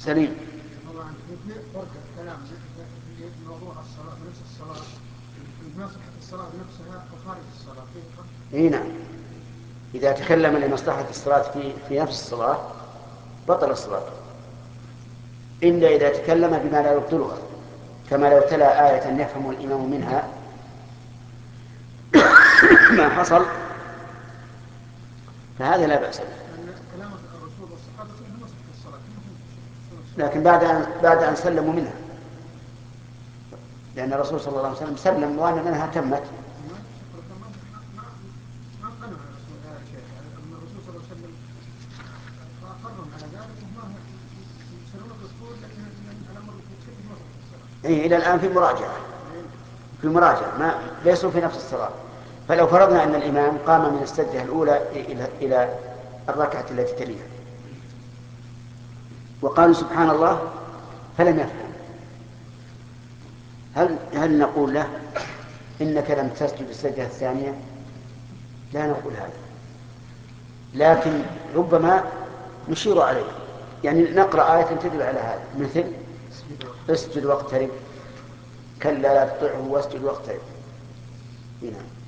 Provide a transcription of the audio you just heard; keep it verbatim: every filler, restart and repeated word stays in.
سليم. طبعا في فرق كلام في موضوع الصلاة في نفس الصلاة، ما صحة الصلاة نفسها وخارج الصلاة في فرق. اي نعم، إذا تكلم لمصلحة الصلاة في في نفس الصلاة بطل الصلاة، إلا إذا تكلم بما لا يبطلها، كما لو تلا آية يفهم الإمام منها ما حصل فهذا لا بأس به. لأن كلام الرسول والصحابة فيه مصلحة الصلاة، ما فيه الصلاة. لكن بعد أن بعد أن سلموا منها، لأن الرسول صلى الله عليه وسلم سلم وأن منها تمت. ما ما ما ما قنع الرسول يا شيخ، أن الرسول صلى الله عليه وسلم أقرهم على ذلك وما يسألون الرسول لأن الأمر في مصلحة الصلاة. إيه إلى الآن في مراجعة، إيه. في مراجعة ما ليسوا في نفس الصلاة. فلو فرضنا أن الإمام قام من السجدة الأولى إلى إلى الركعة التي تليها وقالوا سبحان الله فلم يفهم، هل هل نقول له إنك لم تسجد السجدة الثانية؟ لا نقول هذا، لكن ربما نشير عليه، يعني نقرأ آية تدل على هذا، مثل اسجد واقترب، كلا لا تطعه واسجد واقترب. هنا